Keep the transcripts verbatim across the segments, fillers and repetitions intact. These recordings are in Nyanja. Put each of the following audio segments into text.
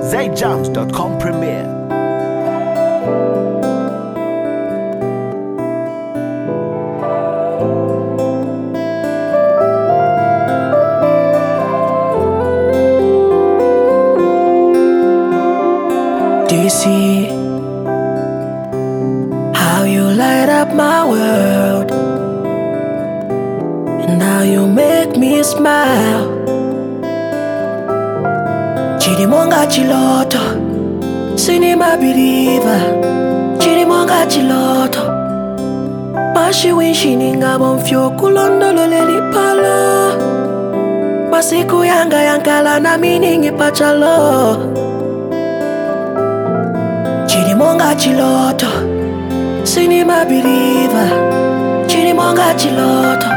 zay jams dot com premiere. Do you see how you light up my world, and how you make me smile? Chirimonga chiloto, cinema believer. Chirimonga chiloto, mashi wishini ngabo mfyo kulondolo leli palo. Masiku yanga yankala na miningi pachalo. Chirimonga chiloto, cinema believer. Chirimonga chiloto,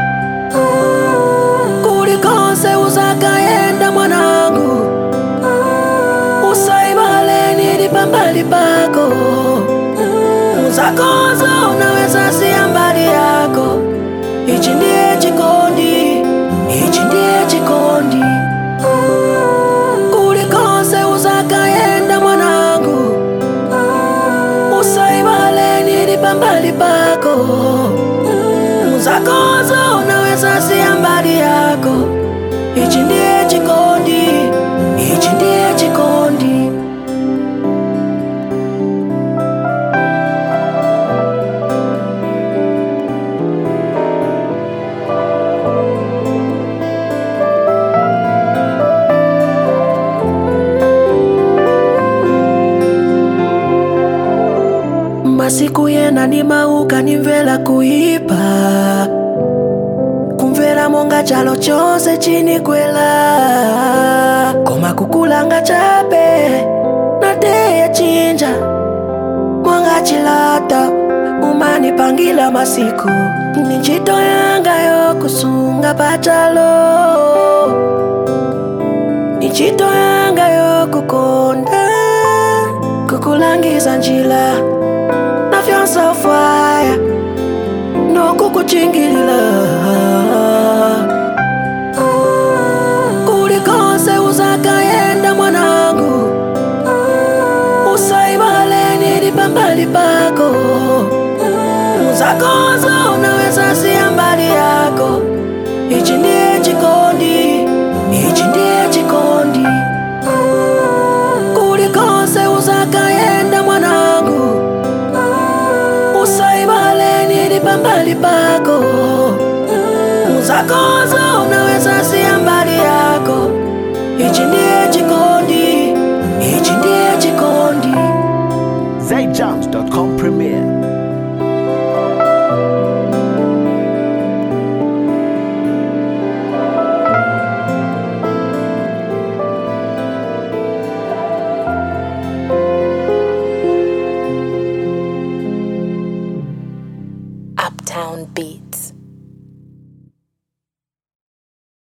kulikonse uzakaenda mwanangu. Usaibaleni lipambali pako, uzakoza unaweza siya mbali yako. Ichi ndiye chikondi, ichi ndiye chikondi. Kulikonse uzakaenda mwanangu. Usaibaleni lipambali pako, uzakoza unaweza siya mbali yako. Ichi ndiye chikondi, ichi ndiye chikondi. Masiku yena ni mauka nimvela kuipa, kumvela monga chalo chose chini kwela. Koma kukulanga chape na teya chinja monga chilata. Umani pangila masiku ninjito yanga yo kusunga pachalo. Ninjito yanga yo kukonda, kukulangiza njila na fianza fire, no kukuchingilila. Kulikonse uzakaenda mwanangu. Usaibaleni lipambali pako, uzakoza unaweza siya mbali yako. Ichi ndiye chikondi, ichi ndiye chikondi. Kulikonse uzakaenda mwanangu. Usaibaleni lipambali pako, uzakoza unaweza siya mbali yako. Ichi ndiye chikondi, ichi ndiye chikondi. zay jams dot com premiere. Uptown Beat.